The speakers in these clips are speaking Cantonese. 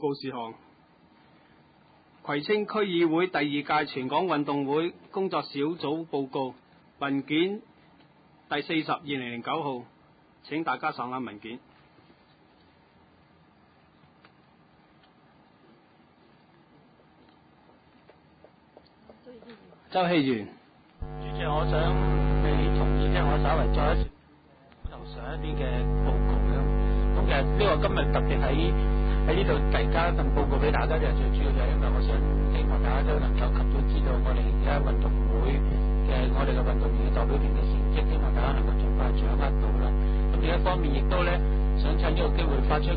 告事項。葵青區議會第2屆全港運動會工作小組報告文件第40/2009號，請大家上眼文件。周希元， 主席，我想你同意我稍微再一次頭上一啲嘅報告啦。咁其實呢個今日特別喺呢度遞交一份報告俾大家，就係最主要就係因為我想希望大家都能夠及早知道我哋而家運動會嘅我哋嘅運動員嘅代表團嘅成績，希望大家能夠盡快掌握到啦。咁另一方面亦都咧想趁呢個機會發出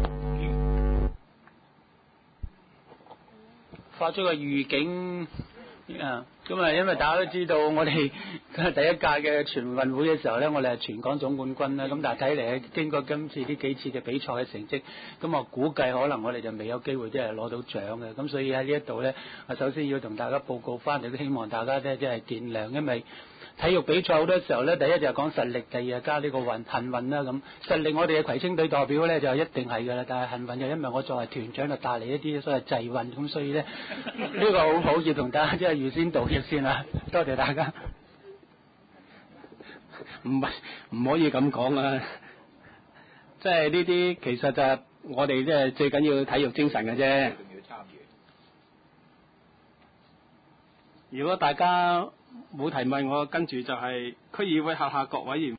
個預警。咁啊，因為大家都知道我哋第一屆嘅全運會嘅時候呢，我哋係全港總冠軍啦。咁但係睇嚟經過今次呢幾次嘅比賽嘅成績，咁我估計可能我哋就未有機會即係攞到獎嘅。咁所以喺呢一度呢，我首先要同大家報告翻嚟，都希望大家即係見諒，因為體育比賽好多時候呢，第一就係講實力，第二係加呢個幸運啦。咁實力我哋嘅葵青隊代表呢，就一定係㗎啦，但係幸運就因為我作為團長就帶嚟一啲所謂際運，咁所以呢，呢個好抱歉同大家即係預先道歉先啦，多謝大家。 唔可以咁講啊！即係呢啲其實就係我哋即係最緊要體育精神嘅啫。如果大家冇提問，我跟住就係區議會轄下各委員。